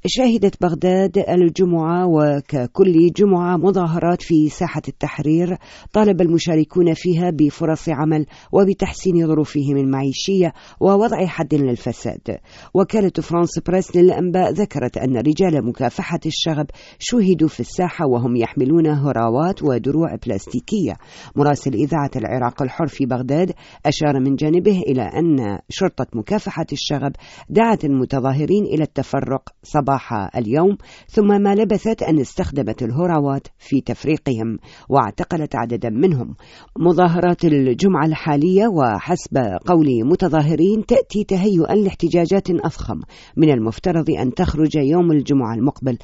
شهدت بغداد الجمعة وككل جمعة مظاهرات في ساحة التحرير طالب المشاركون فيها بفرص عمل وبتحسين ظروفهم المعيشية ووضع حد للفساد. وكالة فرانس بريس للأنباء ذكرت أن رجال مكافحة الشغب شوهدوا في الساحة وهم يحملون هراوات ودروع بلاستيكية. مراسل إذاعة العراق الحر في بغداد أشار من جانبه إلى أن شرطة مكافحة الشغب دعت المتظاهرين إلى التفرق صباح اليوم، ثم ما لبثت أن استخدمت الهراوات في تفريقهم واعتقلت عددا منهم. مظاهرات الجمعة الحالية وحسب قول متظاهرين تأتي تهيئا لاحتجاجات أضخم من المفترض أن تخرج يوم الجمعة المقبل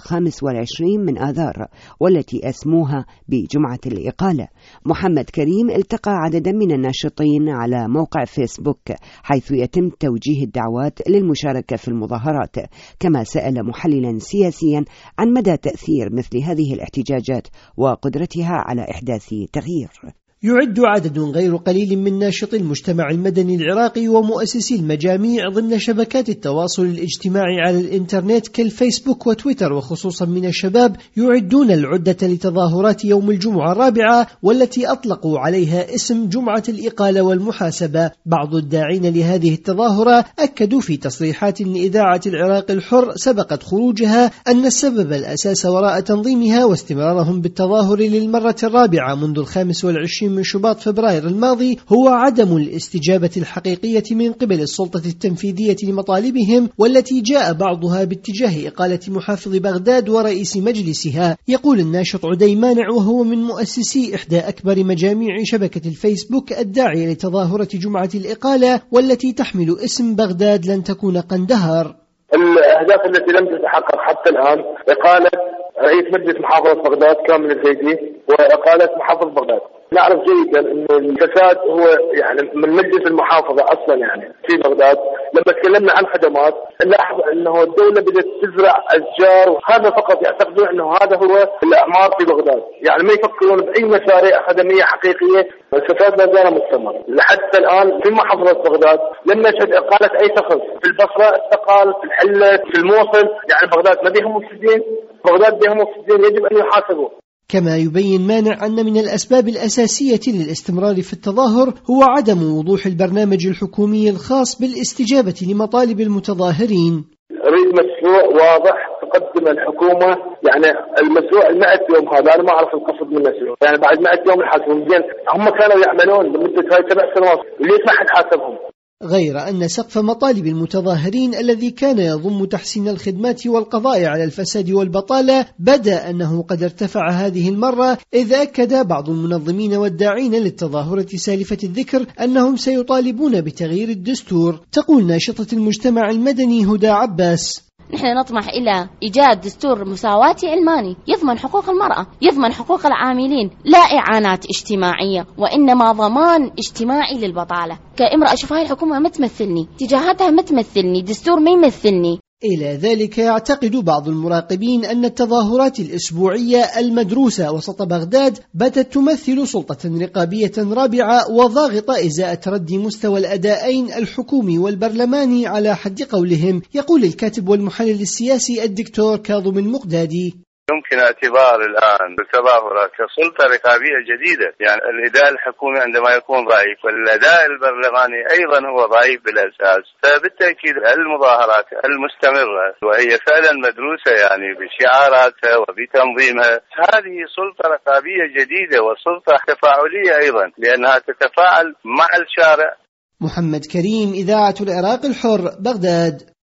25 من آذار، والتي أسموها بجمعة الإقالة. محمد كريم التقى عددا من الناشطين على موقع فيسبوك حيث يتم توجيه الدعوات للمشاركة في المظاهرات، كما سأل محللا سياسيا عن مدى تأثير مثل هذه الاحتجاجات وقدرتها على إحداث تغيير. يعد عدد غير قليل من ناشطي المجتمع المدني العراقي ومؤسسي المجاميع ضمن شبكات التواصل الاجتماعي على الإنترنت كالفيسبوك وتويتر، وخصوصا من الشباب، يعدون العدة لتظاهرات يوم الجمعة الرابعة والتي أطلقوا عليها اسم جمعة الإقالة والمحاسبة. بعض الداعين لهذه التظاهرة أكدوا في تصريحات لإذاعة العراق الحر سبقت خروجها أن السبب الأساس وراء تنظيمها واستمرارهم بالتظاهر للمرة الرابعة منذ 25 من شباط فبراير الماضي هو عدم الاستجابة الحقيقية من قبل السلطة التنفيذية لمطالبهم، والتي جاء بعضها باتجاه إقالة محافظ بغداد ورئيس مجلسها. يقول الناشط عدي مانع وهو من مؤسسي إحدى أكبر مجاميع شبكة الفيسبوك الداعية لتظاهرة جمعة الإقالة والتي تحمل اسم بغداد لن تكون قندهار. الأهداف التي لم تتحقق حتى الآن إقالة رئيس مجلس محافظة بغداد كامل الزيدي وإقالة محافظ بغداد. نعرف جيدا أن الفساد هو يعني من مجلس المحافظة أصلا يعني في بغداد. لما تكلمنا عن خدمات نلاحظ أنه الدولة بدأت تزرع أشجار، وهذا فقط يعتقدون أنه هذا هو الأعمار في بغداد، يعني ما يفكرون بأي مشاريع خدمية حقيقية. الفساد لا زال مستمر لحتى الآن في محافظة بغداد. لم نشهد إقالة أي شخص. في البصرة استقال، في الحلة، في الموصل، يعني بغداد ما بيهم مفسدين، بغداد بيهم مفسدين يجب أن يحاسبوا. كما يبين مانع أن من الأسباب الأساسية للاستمرار في التظاهر هو عدم وضوح البرنامج الحكومي الخاص بالاستجابة لمطالب المتظاهرين. أريد مشروع واضح تقدم الحكومة، يعني المشروع 100 يوم هذا أنا ما أعرف القصد من المشروع، يعني بعد 100 يوم يحاسبون. زين هم كانوا يعملون لمدة هاي 7 سنوات، ليش ما حد حاسبهم؟ غير أن سقف مطالب المتظاهرين الذي كان يضم تحسين الخدمات والقضاء على الفساد والبطالة بدا أنه قد ارتفع هذه المرة، إذ أكد بعض المنظمين والداعين للتظاهرة سالفة الذكر أنهم سيطالبون بتغيير الدستور. تقول ناشطة المجتمع المدني هدى عباس: نحن نطمح إلى إيجاد دستور مساواتي علماني يضمن حقوق المرأة، يضمن حقوق العاملين، لا إعانات اجتماعية وإنما ضمان اجتماعي للبطالة. كامرأة أشوف هاي الحكومة ما تمثلني، اتجاهاتها ما تمثلني، دستور ما يمثلني. إلى ذلك يعتقد بعض المراقبين أن التظاهرات الأسبوعية المدروسة وسط بغداد باتت تمثل سلطة رقابية رابعة وضاغطة إزاء تردي مستوى الأدائين الحكومي والبرلماني على حد قولهم. يقول الكاتب والمحلل السياسي الدكتور كاظم المقدادي: يمكن اعتبار الآن بالتظاهرات كسلطة رقابية جديدة، يعني الأداء الحكومي عندما يكون ضعيف والأداء البرلماني أيضا هو ضعيف بالأساس، فبالتأكيد المظاهرات المستمرة وهي فعلا مدروسة يعني بشعاراتها وبتنظيمها، هذه سلطة رقابية جديدة وسلطة تفاعلية أيضا لأنها تتفاعل مع الشارع. محمد كريم، إذاعة العراق الحر، بغداد.